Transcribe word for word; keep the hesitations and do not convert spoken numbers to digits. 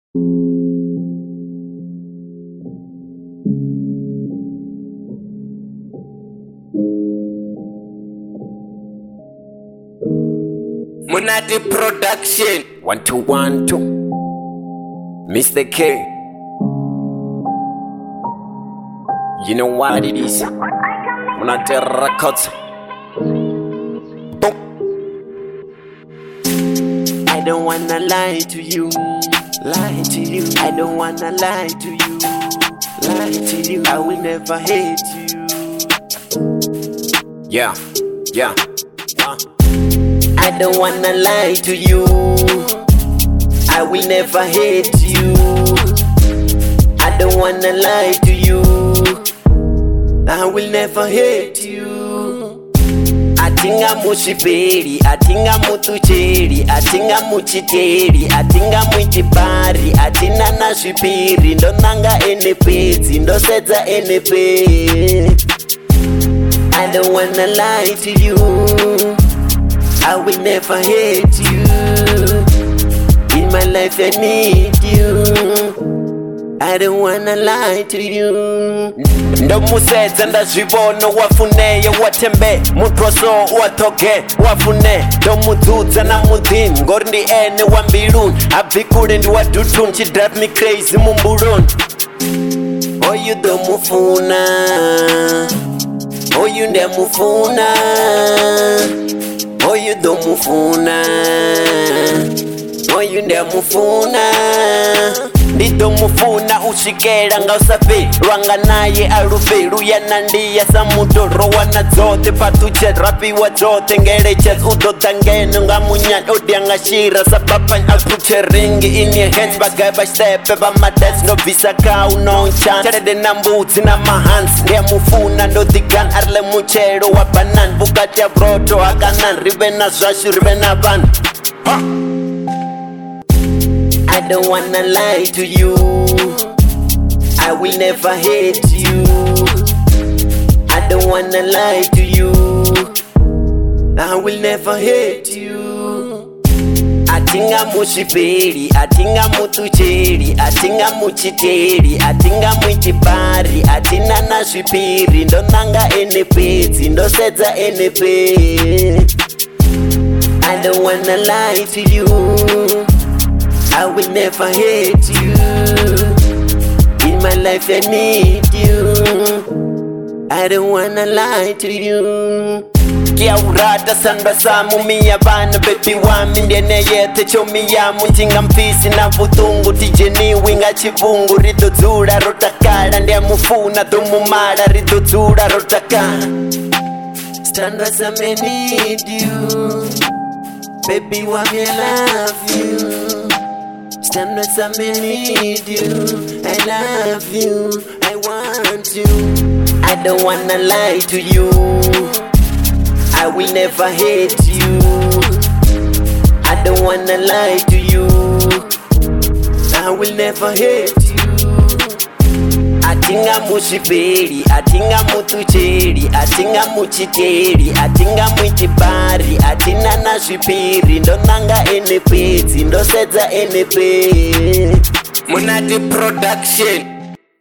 Munati Production. One two one two. Mister K. You know what it is. Munati Records. Boom. I don't wanna lie to you. Lie to you. I don't wanna lie to you. Lie to you. I will never hate you. Yeah, yeah. Uh. I don't wanna lie to you. I will never hate you. I don't wanna lie to you. I will never hate you. Atinga mushiperi, atinga mutucheri, atinga muchiteri, atinga muchipari, atina na shipiri, ndo nanga enepezi, ndo seza enepe. I don't wanna lie to you. I will never hate you. In my life I need you. I don't wanna lie to you. Ndo museza ndazvibona wafuneyo watembe mutwaso watoke wafune ndo mududza na mudhini ngori ndi ene wambiluni abvi kule ndi wadutuni she drive me crazy mumbuluni. Oyu ndomufuna, oyu ndemufuna, oyu ndomufuna, oyu ndemufuna. Nditomufuna ushikela nga usafi lwanga naye alufi luyana ndiya samutoro wana dzote patuche rapiwa dzote ngeleche udota ngeno nga munyana udyanga shira sababany apuche ringi in your hands bagay bashitepe bamades no visa kau no chance cherede na mbudzi na mahansi ndiyamufuna ndodigan arile muchero wa banan vukati ya broto akanan rive na zwashu rive na vanhu. I don't wanna lie to you. I will never hate you. I don't wanna lie to you. I will never hate you. Atinga mushiperi, atinga mutucheri, atinga muchiteri, atinga muchipari, atina na shipiri, ndo nanga enepezi, ndo seza enepe. I don't wanna lie to you. I will never hate you. In my life I need you. I don't wanna lie to you. Kia urata sandra samu miya vana baby wami ndene yete chomi yamu njinga mfisi na vutungu tijeni winga chivungu ridodzura rotakala ndiyamufuna dhumumala ridodzura rotakala. Sandra Sam I need you. Baby wami I love you. Stand with some I need you. I love you. I want you. I don't wanna lie to you. I will never hate you. I don't wanna lie to you. I will never hate you. Atinga mushiperi, atinga mutucheri, atinga muchiteri, atinga muchipari, atina na shipiri, ndo nanga enepezi, ndo seza enepe. Munati Production.